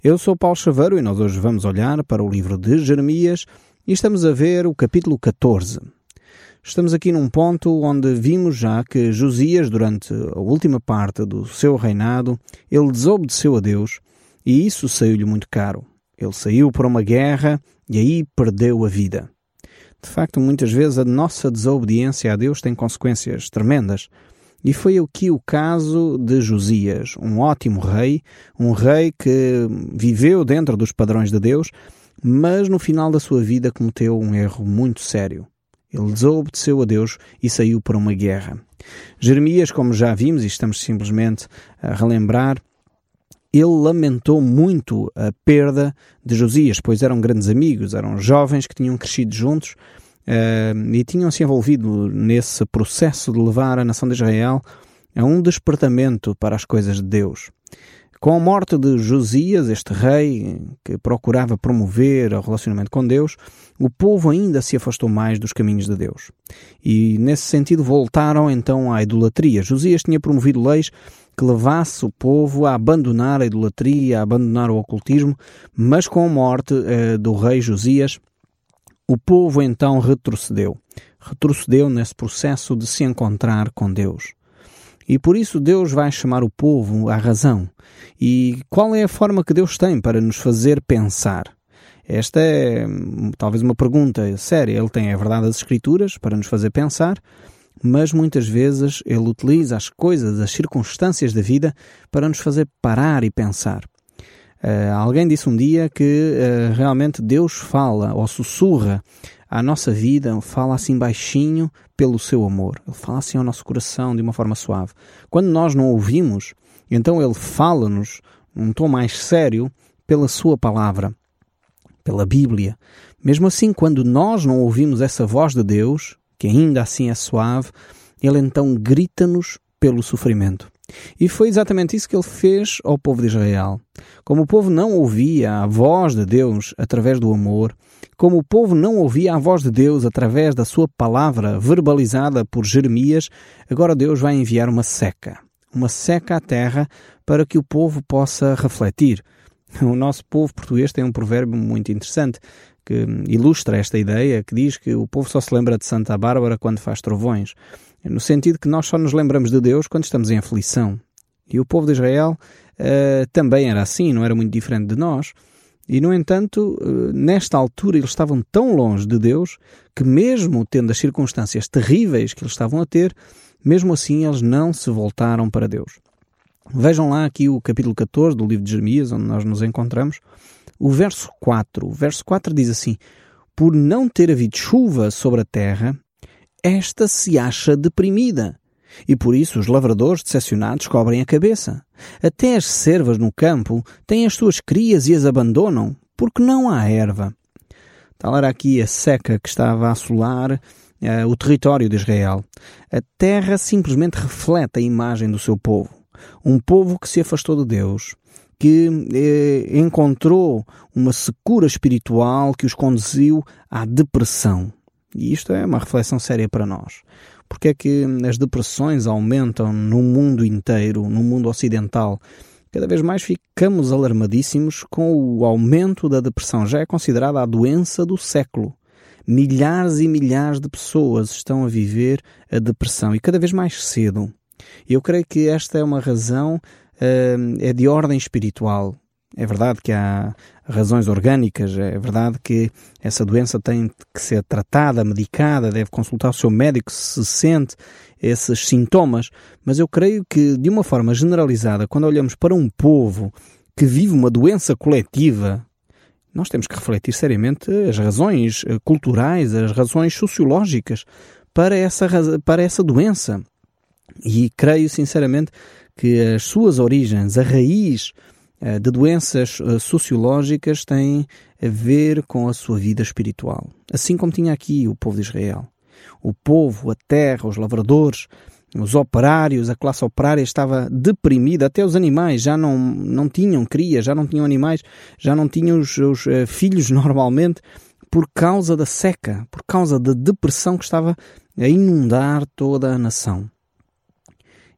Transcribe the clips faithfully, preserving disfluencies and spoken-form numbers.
Eu sou Paulo Chaveiro e nós hoje vamos olhar para o livro de Jeremias e estamos a ver o capítulo catorze. Estamos aqui num ponto onde vimos já que Josias, durante a última parte do seu reinado, ele desobedeceu a Deus e isso saiu-lhe muito caro. Ele saiu para uma guerra e aí perdeu a vida. De facto, muitas vezes a nossa desobediência a Deus tem consequências tremendas. E foi aqui o caso de Josias, um ótimo rei, um rei que viveu dentro dos padrões de Deus, mas no final da sua vida cometeu um erro muito sério. Ele desobedeceu a Deus e saiu para uma guerra. Jeremias, como já vimos, e estamos simplesmente a relembrar, ele lamentou muito a perda de Josias, pois eram grandes amigos, eram jovens que tinham crescido juntos, Uh, e tinham-se envolvido nesse processo de levar a nação de Israel a um despertamento para as coisas de Deus. Com a morte de Josias, este rei que procurava promover o relacionamento com Deus, o povo ainda se afastou mais dos caminhos de Deus. E nesse sentido voltaram então à idolatria. Josias tinha promovido leis que levasse o povo a abandonar a idolatria, a abandonar o ocultismo, mas com a morte uh, do rei Josias, o povo então retrocedeu. Retrocedeu nesse processo de se encontrar com Deus. E por isso Deus vai chamar o povo à razão. E qual é a forma que Deus tem para nos fazer pensar? Esta é talvez uma pergunta séria. Ele tem a verdade das Escrituras para nos fazer pensar, mas muitas vezes Ele utiliza as coisas, as circunstâncias da vida para nos fazer parar e pensar. Uh, alguém disse um dia que uh, realmente Deus fala ou sussurra à nossa vida, fala assim baixinho pelo seu amor. Ele fala assim ao nosso coração de uma forma suave. Quando nós não ouvimos, então Ele fala-nos num tom mais sério pela sua palavra, pela Bíblia. Mesmo assim, quando nós não ouvimos essa voz de Deus, que ainda assim é suave, Ele então grita-nos pelo sofrimento. E foi exatamente isso que ele fez ao povo de Israel. Como o povo não ouvia a voz de Deus através do amor, como o povo não ouvia a voz de Deus através da sua palavra verbalizada por Jeremias, agora Deus vai enviar uma seca. Uma seca à terra para que o povo possa refletir. O nosso povo português tem um provérbio muito interessante que ilustra esta ideia, que diz que o povo só se lembra de Santa Bárbara quando faz trovões. No sentido que nós só nos lembramos de Deus quando estamos em aflição. E o povo de Israel uh, também era assim, não era muito diferente de nós. E, no entanto, uh, nesta altura eles estavam tão longe de Deus que mesmo tendo as circunstâncias terríveis que eles estavam a ter, mesmo assim eles não se voltaram para Deus. Vejam lá aqui o capítulo catorze do livro de Jeremias, onde nós nos encontramos. O verso quatro. O verso quatro diz assim: por não ter havido chuva sobre a terra, esta se acha deprimida, e por isso os lavradores decepcionados cobrem a cabeça. Até as cervas no campo têm as suas crias e as abandonam, porque não há erva. Tal era aqui a seca que estava a assolar uh, o território de Israel. A terra simplesmente reflete a imagem do seu povo. Um povo que se afastou de Deus, que eh, encontrou uma secura espiritual que os conduziu à depressão. E isto é uma reflexão séria para nós. Porque é que as depressões aumentam no mundo inteiro, no mundo ocidental? Cada vez mais ficamos alarmadíssimos com o aumento da depressão. Já é considerada a doença do século. Milhares e milhares de pessoas estão a viver a depressão e cada vez mais cedo. E eu creio que esta é uma razão, uh, é de ordem espiritual. É verdade que há razões orgânicas, é verdade que essa doença tem que ser tratada, medicada, deve consultar o seu médico se sente esses sintomas, mas eu creio que, de uma forma generalizada, quando olhamos para um povo que vive uma doença coletiva, nós temos que refletir seriamente as razões culturais, as razões sociológicas para essa, para essa doença. E creio sinceramente que as suas origens, a raiz de doenças sociológicas têm a ver com a sua vida espiritual. Assim como tinha aqui o povo de Israel. O povo, a terra, os lavradores, os operários, a classe operária estava deprimida. Até os animais já não, não tinham cria, já não tinham animais, já não tinham os, os uh, filhos normalmente por causa da seca, por causa da depressão que estava a inundar toda a nação.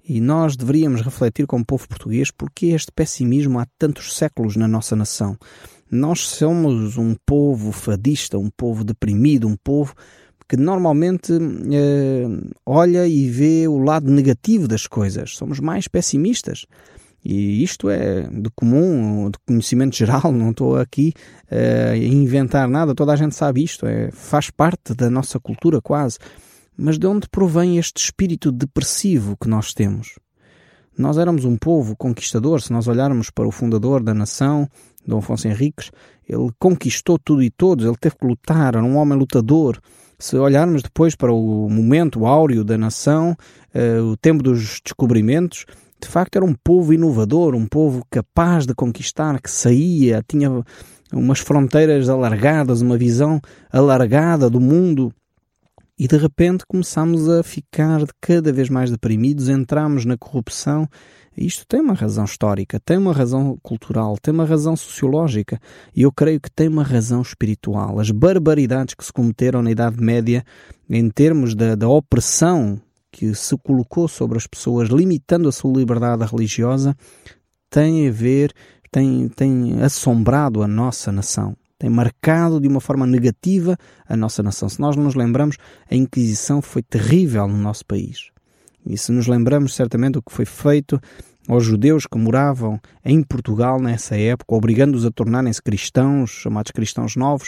E nós deveríamos refletir como povo português porque este pessimismo há tantos séculos na nossa nação. Nós somos um povo fadista, um povo deprimido, um povo que normalmente eh, olha e vê o lado negativo das coisas. Somos mais pessimistas. E isto é de comum, de conhecimento geral, não estou aqui uh, a inventar nada, toda a gente sabe isto, é, faz parte da nossa cultura quase. Mas de onde provém este espírito depressivo que nós temos? Nós éramos um povo conquistador, se nós olharmos para o fundador da nação, Dom Afonso Henriques, ele conquistou tudo e todos, ele teve que lutar, era um homem lutador. Se olharmos depois para o momento áureo da nação, uh, o tempo dos descobrimentos, de facto era um povo inovador, um povo capaz de conquistar, que saía, tinha umas fronteiras alargadas, uma visão alargada do mundo. E de repente começámos a ficar cada vez mais deprimidos, entramos na corrupção. Isto tem uma razão histórica, tem uma razão cultural, tem uma razão sociológica e eu creio que tem uma razão espiritual. As barbaridades que se cometeram na Idade Média em termos da, da opressão que se colocou sobre as pessoas, limitando a sua liberdade religiosa, tem a ver, tem, tem assombrado a nossa nação. Tem marcado de uma forma negativa a nossa nação. Se nós nos lembramos, a Inquisição foi terrível no nosso país. E se nos lembramos certamente do que foi feito aos judeus que moravam em Portugal nessa época, obrigando-os a tornarem-se cristãos, chamados cristãos novos,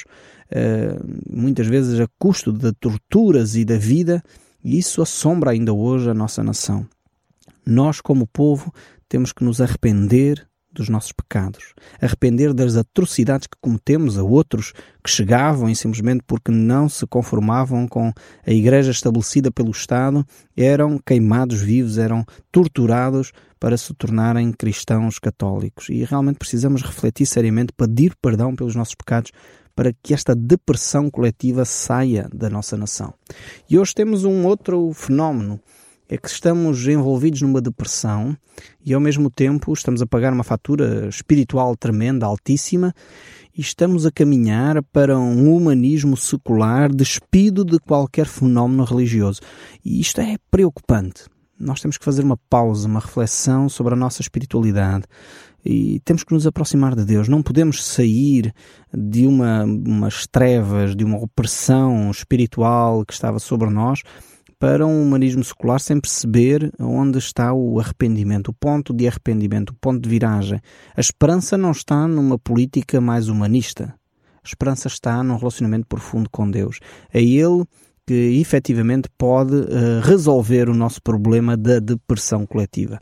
muitas vezes a custo de torturas e da vida, e isso assombra ainda hoje a nossa nação. Nós, como povo, temos que nos arrepender dos nossos pecados, arrepender das atrocidades que cometemos a outros que chegavam e simplesmente porque não se conformavam com a igreja estabelecida pelo Estado, eram queimados vivos, eram torturados para se tornarem cristãos católicos. E realmente precisamos refletir seriamente, pedir perdão pelos nossos pecados, para que esta depressão coletiva saia da nossa nação. E hoje temos um outro fenómeno, é que estamos envolvidos numa depressão e ao mesmo tempo estamos a pagar uma fatura espiritual tremenda, altíssima, e estamos a caminhar para um humanismo secular despido de qualquer fenómeno religioso. E isto é preocupante. Nós temos que fazer uma pausa, uma reflexão sobre a nossa espiritualidade. E temos que nos aproximar de Deus. Não podemos sair de uma, umas trevas, de uma opressão espiritual que estava sobre nós para um humanismo secular sem perceber onde está o arrependimento, o ponto de arrependimento, o ponto de viragem. A esperança não está numa política mais humanista. A esperança está num relacionamento profundo com Deus. É Ele que efetivamente pode uh, resolver o nosso problema da depressão coletiva.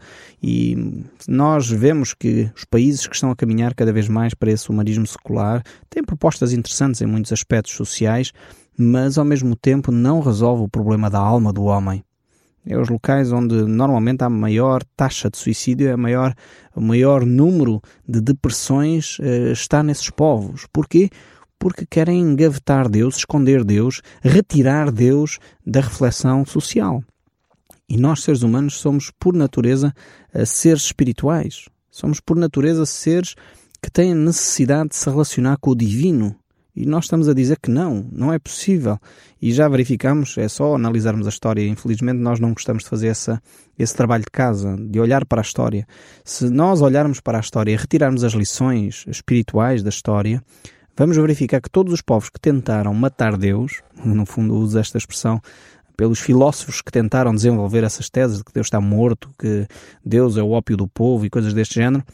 E nós vemos que os países que estão a caminhar cada vez mais para esse humanismo secular têm propostas interessantes em muitos aspectos sociais, mas ao mesmo tempo não resolve o problema da alma do homem. É os locais onde normalmente há maior taxa de suicídio, é maior, o maior número de depressões uh, está nesses povos. Porquê? Porque querem engavetar Deus, esconder Deus, retirar Deus da reflexão social. E nós, seres humanos, somos por natureza seres espirituais. Somos por natureza seres que têm necessidade de se relacionar com o divino. E nós estamos a dizer que não, não é possível. E já verificamos, é só analisarmos a história. Infelizmente nós não gostamos de fazer essa, esse trabalho de casa, de olhar para a história. Se nós olharmos para a história e retirarmos as lições espirituais da história, vamos verificar que todos os povos que tentaram matar Deus, no fundo uso esta expressão, pelos filósofos que tentaram desenvolver essas teses de que Deus está morto, que Deus é o ópio do povo e coisas deste género,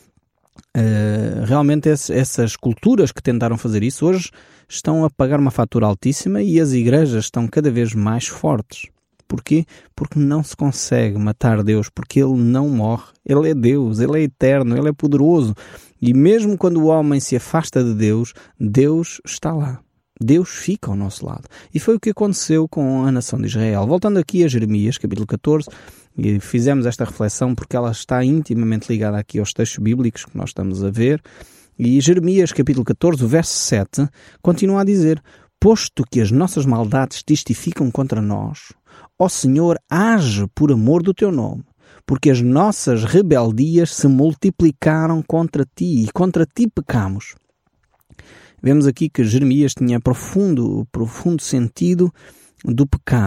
uh, realmente esse, essas culturas que tentaram fazer isso hoje estão a pagar uma fatura altíssima e as igrejas estão cada vez mais fortes. Porquê? Porque não se consegue matar Deus, porque Ele não morre. Ele é Deus, Ele é eterno, Ele é poderoso. E mesmo quando o homem se afasta de Deus, Deus está lá. Deus fica ao nosso lado. E foi o que aconteceu com a nação de Israel. Voltando aqui a Jeremias, capítulo catorze, e fizemos esta reflexão porque ela está intimamente ligada aqui aos textos bíblicos que nós estamos a ver. E Jeremias, capítulo catorze, o verso sete, continua a dizer: posto que as nossas maldades testificam contra nós, ó Senhor, age por amor do teu nome, porque as nossas rebeldias se multiplicaram contra ti e contra ti pecamos. Vemos aqui que Jeremias tinha profundo, profundo sentido do pecado.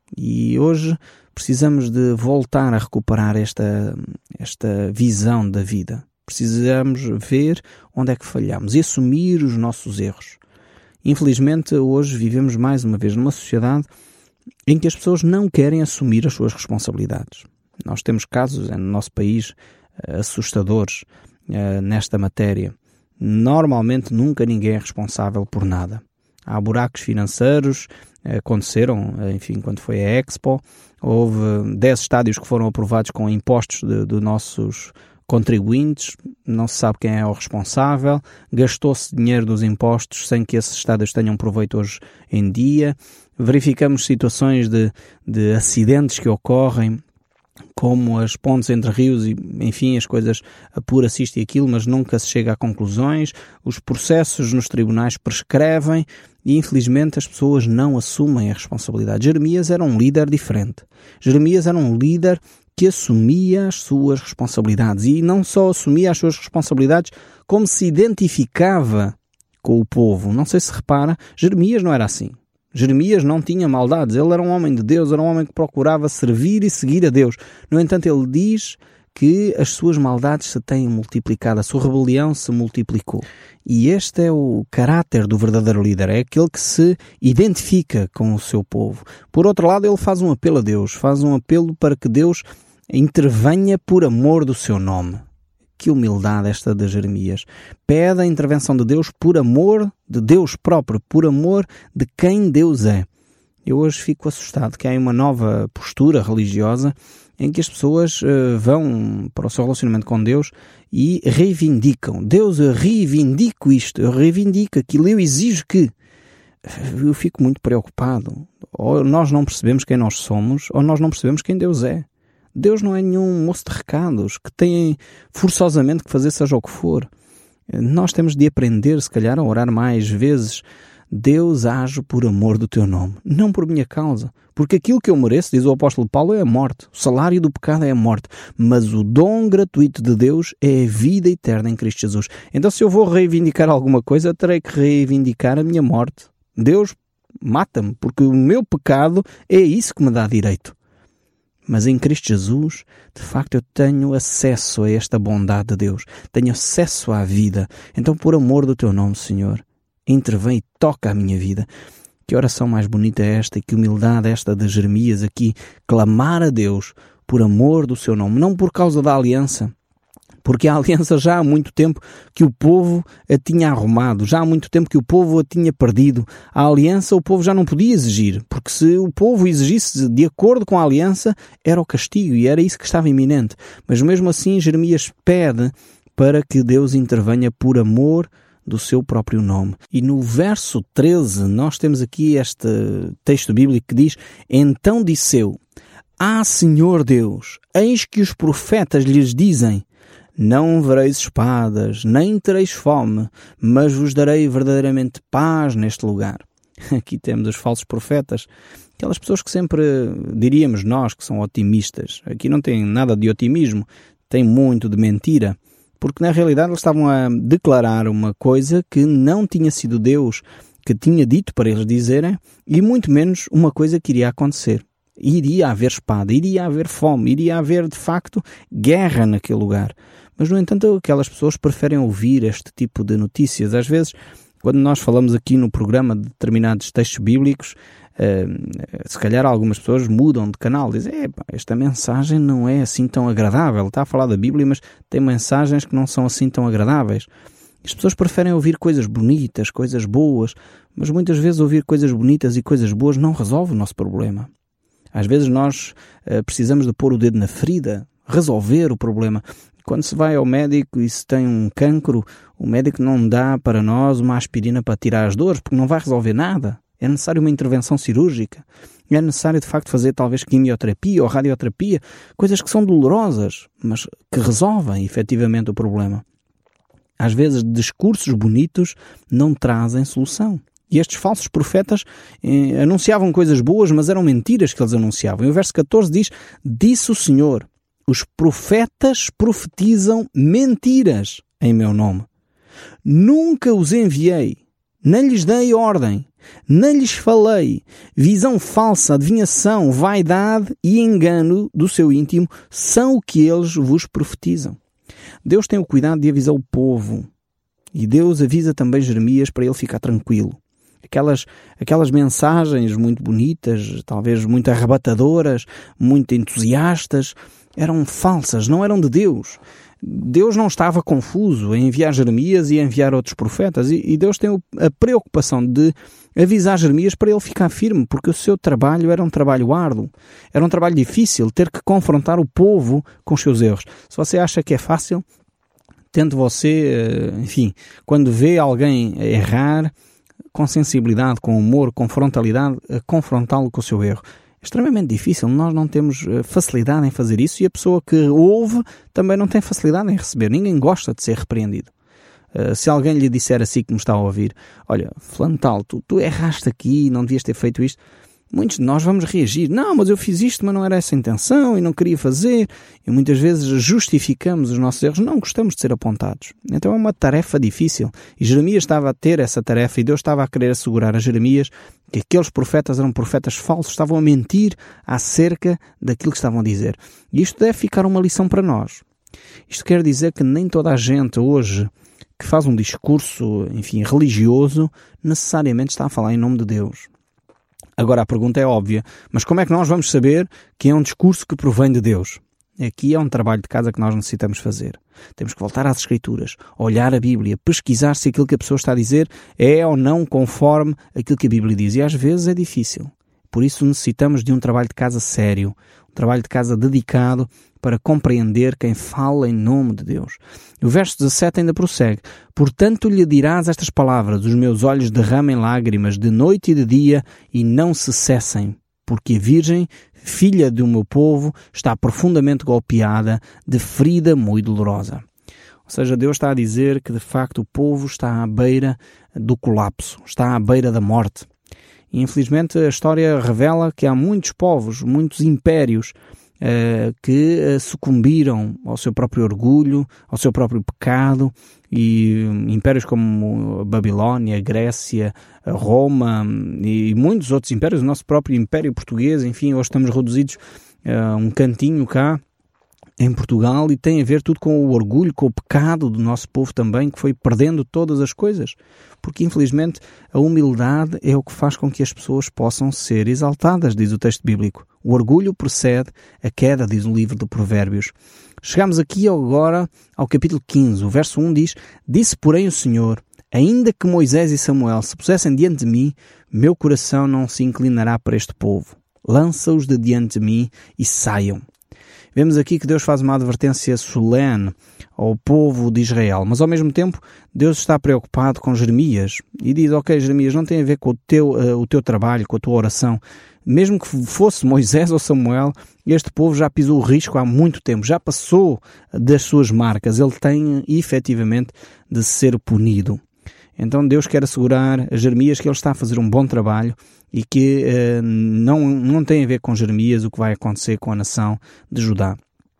E hoje precisamos de voltar a recuperar esta, esta visão da vida. Precisamos ver onde é que falhamos e assumir os nossos erros. Infelizmente, hoje vivemos mais uma vez numa sociedade em que as pessoas não querem assumir as suas responsabilidades. Nós temos casos no nosso país assustadores uh, nesta matéria. Normalmente nunca ninguém é responsável por nada. Há buracos financeiros, uh, aconteceram, uh, enfim, quando foi a Expo, houve dez estádios que foram aprovados com impostos de, de nossos contribuintes, não se sabe quem é o responsável, gastou-se dinheiro dos impostos sem que esses estádios tenham proveito hoje em dia. Verificamos situações de, de acidentes que ocorrem, como as pontes entre rios e, enfim, as coisas apura-se isto e aquilo, mas nunca se chega a conclusões. Os processos nos tribunais prescrevem e, infelizmente, as pessoas não assumem a responsabilidade. Jeremias era um líder diferente. Jeremias era um líder que assumia as suas responsabilidades e não só assumia as suas responsabilidades, como se identificava com o povo. Não sei se repara, Jeremias não era assim. Jeremias não tinha maldades, ele era um homem de Deus, era um homem que procurava servir e seguir a Deus. No entanto, ele diz que as suas maldades se têm multiplicado, a sua rebelião se multiplicou. E este é o caráter do verdadeiro líder, é aquele que se identifica com o seu povo. Por outro lado, ele faz um apelo a Deus, faz um apelo para que Deus intervenha por amor do seu nome. Que humildade esta de Jeremias. Pede a intervenção de Deus por amor de Deus próprio, por amor de quem Deus é. Eu hoje fico assustado que há uma nova postura religiosa em que as pessoas uh, vão para o seu relacionamento com Deus e reivindicam. Deus, eu reivindico isto, eu reivindico aquilo, eu exijo que... Eu fico muito preocupado. Ou nós não percebemos quem nós somos, ou nós não percebemos quem Deus é. Deus não é nenhum moço de recados que tem forçosamente que fazer seja o que for. Nós temos de aprender, se calhar, a orar mais vezes. Deus age por amor do teu nome, não por minha causa. Porque aquilo que eu mereço, diz o apóstolo Paulo, é a morte. O salário do pecado é a morte. Mas o dom gratuito de Deus é a vida eterna em Cristo Jesus. Então, se eu vou reivindicar alguma coisa, terei que reivindicar a minha morte. Deus mata-me, porque o meu pecado é isso que me dá direito. Mas em Cristo Jesus, de facto, eu tenho acesso a esta bondade de Deus. Tenho acesso à vida. Então, por amor do teu nome, Senhor, intervém e toca a minha vida. Que oração mais bonita é esta e que humildade é esta de Jeremias aqui. Clamar a Deus por amor do seu nome, não por causa da aliança. Porque a aliança já há muito tempo que o povo a tinha arrumado, já há muito tempo que o povo a tinha perdido. A aliança o povo já não podia exigir, porque se o povo exigisse de acordo com a aliança, era o castigo e era isso que estava iminente. Mas mesmo assim Jeremias pede para que Deus intervenha por amor do seu próprio nome. E no verso treze nós temos aqui este texto bíblico que diz: Então disse eu, Ah, Senhor Deus, eis que os profetas lhes dizem: Não vereis espadas, nem tereis fome, mas vos darei verdadeiramente paz neste lugar. Aqui temos os falsos profetas, aquelas pessoas que sempre diríamos nós que são otimistas. Aqui não tem nada de otimismo, tem muito de mentira, porque na realidade eles estavam a declarar uma coisa que não tinha sido Deus que tinha dito para eles dizerem, e muito menos uma coisa que iria acontecer. Iria haver espada, iria haver fome, iria haver de facto guerra naquele lugar. Mas, no entanto, aquelas pessoas preferem ouvir este tipo de notícias. Às vezes, quando nós falamos aqui no programa de determinados textos bíblicos, uh, se calhar algumas pessoas mudam de canal. Dizem, esta mensagem não é assim tão agradável. Está a falar da Bíblia, mas tem mensagens que não são assim tão agradáveis. As pessoas preferem ouvir coisas bonitas, coisas boas, mas muitas vezes ouvir coisas bonitas e coisas boas não resolve o nosso problema. Às vezes nós uh, precisamos de pôr o dedo na ferida, resolver o problema. Quando se vai ao médico e se tem um cancro, o médico não dá para nós uma aspirina para tirar as dores, porque não vai resolver nada. É necessário uma intervenção cirúrgica. É necessário, de facto, fazer talvez quimioterapia ou radioterapia, coisas que são dolorosas, mas que resolvem efetivamente o problema. Às vezes, discursos bonitos não trazem solução. E estes falsos profetas eh, anunciavam coisas boas, mas eram mentiras que eles anunciavam. E o verso catorze diz: Disse o Senhor, os profetas profetizam mentiras em meu nome. Nunca os enviei, Nem lhes dei ordem, nem lhes falei. Visão falsa, adivinhação, vaidade e engano do seu íntimo são o que eles vos profetizam. Deus tem o cuidado de avisar o povo. E Deus avisa também Jeremias para ele ficar tranquilo. Aquelas, aquelas mensagens muito bonitas, talvez muito arrebatadoras, muito entusiastas, eram falsas, não eram de Deus. Deus não estava confuso em enviar Jeremias e enviar outros profetas. E, e Deus tem a preocupação de avisar Jeremias para ele ficar firme, porque o seu trabalho era um trabalho árduo. Era um trabalho difícil, ter que confrontar o povo com os seus erros. Se você acha que é fácil, tente você, enfim, quando vê alguém errar, com sensibilidade, com humor, com frontalidade, confrontá-lo com o seu erro. É extremamente difícil, nós não temos facilidade em fazer isso e a pessoa que ouve também não tem facilidade em receber. Ninguém gosta de ser repreendido. Uh, se alguém lhe disser assim que me está a ouvir, olha, fulano tal, tu, tu erraste aqui, não devias ter feito isto, muitos de nós vamos reagir. Não, mas eu fiz isto, mas não era essa a intenção e não queria fazer. E muitas vezes justificamos os nossos erros. Não gostamos de ser apontados. Então é uma tarefa difícil. E Jeremias estava a ter essa tarefa e Deus estava a querer assegurar a Jeremias que aqueles profetas eram profetas falsos, estavam a mentir acerca daquilo que estavam a dizer. E isto deve ficar uma lição para nós. Isto quer dizer que nem toda a gente hoje que faz um discurso, enfim, religioso, necessariamente está a falar em nome de Deus. Agora a pergunta é óbvia, mas como é que nós vamos saber que é um discurso que provém de Deus? Aqui é um trabalho de casa que nós necessitamos fazer. Temos que voltar às Escrituras, olhar a Bíblia, pesquisar se aquilo que a pessoa está a dizer é ou não conforme aquilo que a Bíblia diz. E às vezes é difícil. Por isso necessitamos de um trabalho de casa sério, um trabalho de casa dedicado para compreender quem fala em nome de Deus. O verso dezassete ainda prossegue. Portanto lhe dirás estas palavras, os meus olhos derramem lágrimas de noite e de dia e não se cessem, porque a Virgem, filha do meu povo, está profundamente golpeada de ferida muito dolorosa. Ou seja, Deus está a dizer que de facto o povo está à beira do colapso, está à beira da morte. E infelizmente a história revela que há muitos povos, muitos impérios uh, que uh, sucumbiram ao seu próprio orgulho, ao seu próprio pecado, e um, impérios como a Babilónia, a Grécia, a Roma e muitos outros impérios, o nosso próprio Império Português, enfim, hoje estamos reduzidos a um cantinho cá em Portugal e tem a ver tudo com o orgulho, com o pecado do nosso povo também, que foi perdendo todas as coisas. Porque, infelizmente, a humildade é o que faz com que as pessoas possam ser exaltadas, diz o texto bíblico. O orgulho precede a queda, diz o livro de Provérbios. Chegamos aqui agora ao capítulo quinze. O verso um diz: Disse, porém, o Senhor, ainda que Moisés e Samuel se pusessem diante de mim, meu coração não se inclinará para este povo. Lança-os de diante de mim e saiam. Vemos aqui que Deus faz uma advertência solene ao povo de Israel, mas ao mesmo tempo Deus está preocupado com Jeremias e diz, ok, Jeremias, não tem a ver com o teu, uh, o teu trabalho, com a tua oração. Mesmo que fosse Moisés ou Samuel, este povo já pisou o risco há muito tempo, já passou das suas marcas, ele tem efetivamente de ser punido. Então Deus quer assegurar a Jeremias que ele está a fazer um bom trabalho e que uh, não, não tem a ver com Jeremias o que vai acontecer com a nação de Judá.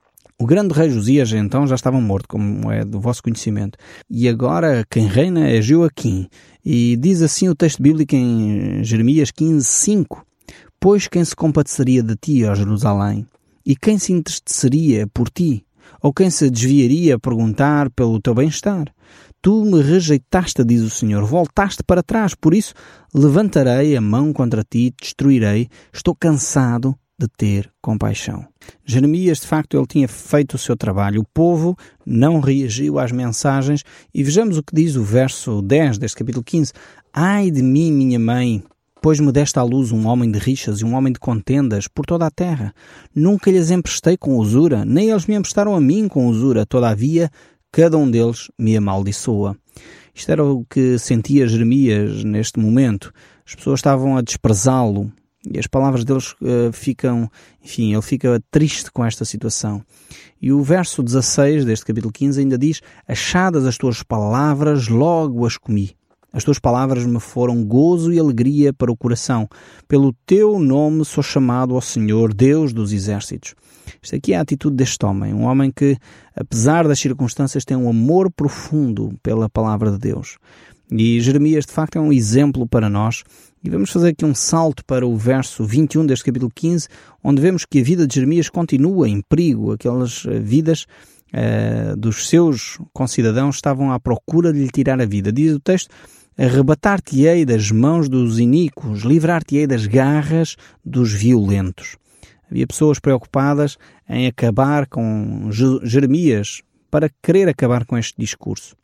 O grande rei Josias então já estava morto, como é do vosso conhecimento. E agora quem reina é Joaquim. E diz assim o texto bíblico em Jeremias quinze, cinco. Pois quem se compadeceria de ti, ó Jerusalém? E quem se entristeceria por ti? Ou quem se desviaria a perguntar pelo teu bem-estar? Tu me rejeitaste, diz o Senhor, voltaste para trás, por isso levantarei a mão contra ti, te destruirei, estou cansado de ter compaixão. Jeremias, de facto, ele tinha feito o seu trabalho, o povo não reagiu às mensagens e vejamos o que diz o verso dez deste capítulo quinze. Ai de mim, minha mãe, pois me deste à luz um homem de rixas e um homem de contendas por toda a terra. Nunca lhes emprestei com usura, nem eles me emprestaram a mim com usura, todavia cada um deles me amaldiçoa. Isto era o que sentia Jeremias neste momento. As pessoas estavam a desprezá-lo e as palavras deles uh, ficam, enfim, ele fica triste com esta situação. E o verso dezasseis deste capítulo quinze ainda diz: achadas as tuas palavras, logo as comi. As tuas palavras me foram gozo e alegria para o coração. Pelo teu nome sou chamado ao Senhor, Deus dos exércitos. Esta aqui é a atitude deste homem. Um homem que, apesar das circunstâncias, tem um amor profundo pela palavra de Deus. E Jeremias, de facto, é um exemplo para nós. E vamos fazer aqui um salto para o verso vinte e um deste capítulo quinze, onde vemos que a vida de Jeremias continua em perigo. Aquelas vidas uh, dos seus concidadãos estavam à procura de lhe tirar a vida. Diz o texto: arrebatar-te-ei das mãos dos iníquos, livrar-te-ei das garras dos violentos. Havia pessoas preocupadas em acabar com Jeremias, para querer acabar com este discurso.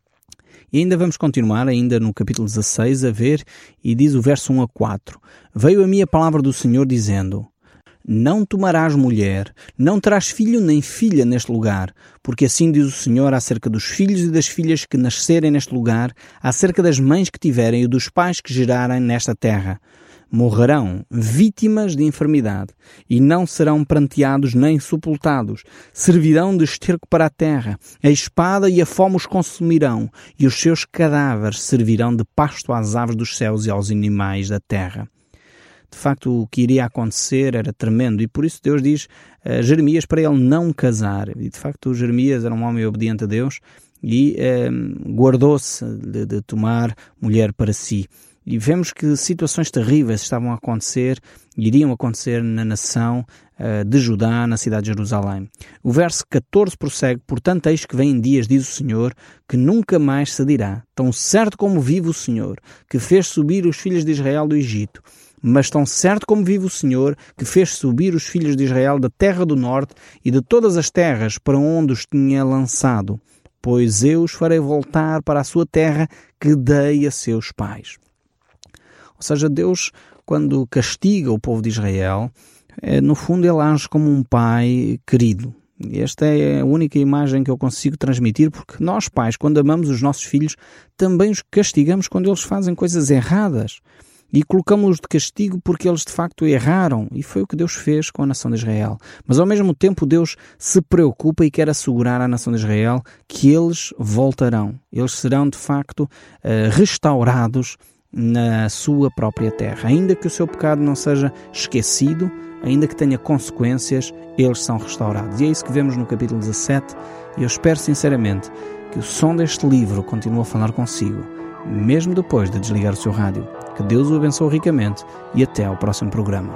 E ainda vamos continuar, ainda no capítulo dezasseis, a ver, e diz o verso um a quatro. Veio a mim a palavra do Senhor dizendo: não tomarás mulher, não terás filho nem filha neste lugar, porque assim diz o Senhor acerca dos filhos e das filhas que nascerem neste lugar, acerca das mães que tiverem e dos pais que gerarem nesta terra. Morrerão vítimas de enfermidade, e não serão pranteados nem sepultados. Servirão de esterco para a terra. A espada e a fome os consumirão, e os seus cadáveres servirão de pasto às aves dos céus e aos animais da terra. De facto, o que iria acontecer era tremendo, e por isso Deus diz a Jeremias para ele não casar. E de facto, Jeremias era um homem obediente a Deus e eh, guardou-se de, de tomar mulher para si. E vemos que situações terríveis estavam a acontecer, iriam acontecer na nação uh, de Judá, na cidade de Jerusalém. O verso catorze prossegue: portanto, eis que vêm dias, diz o Senhor, que nunca mais se dirá, tão certo como vive o Senhor, que fez subir os filhos de Israel do Egito. Mas tão certo como vive o Senhor, que fez subir os filhos de Israel da terra do norte e de todas as terras para onde os tinha lançado. Pois eu os farei voltar para a sua terra que dei a seus pais. Ou seja, Deus, quando castiga o povo de Israel, é, no fundo ele age como um pai querido. Esta é a única imagem que eu consigo transmitir, porque nós pais, quando amamos os nossos filhos, também os castigamos quando eles fazem coisas erradas. E colocamos-los de castigo porque eles de facto erraram. E foi o que Deus fez com a nação de Israel. Mas ao mesmo tempo Deus se preocupa e quer assegurar à nação de Israel que eles voltarão. Eles serão de facto restaurados na sua própria terra. Ainda que o seu pecado não seja esquecido, ainda que tenha consequências, eles são restaurados. E é isso que vemos no capítulo dezassete, e eu espero sinceramente que o som deste livro continue a falar consigo, mesmo depois de desligar o seu rádio. Que Deus o abençoe ricamente e até ao próximo programa.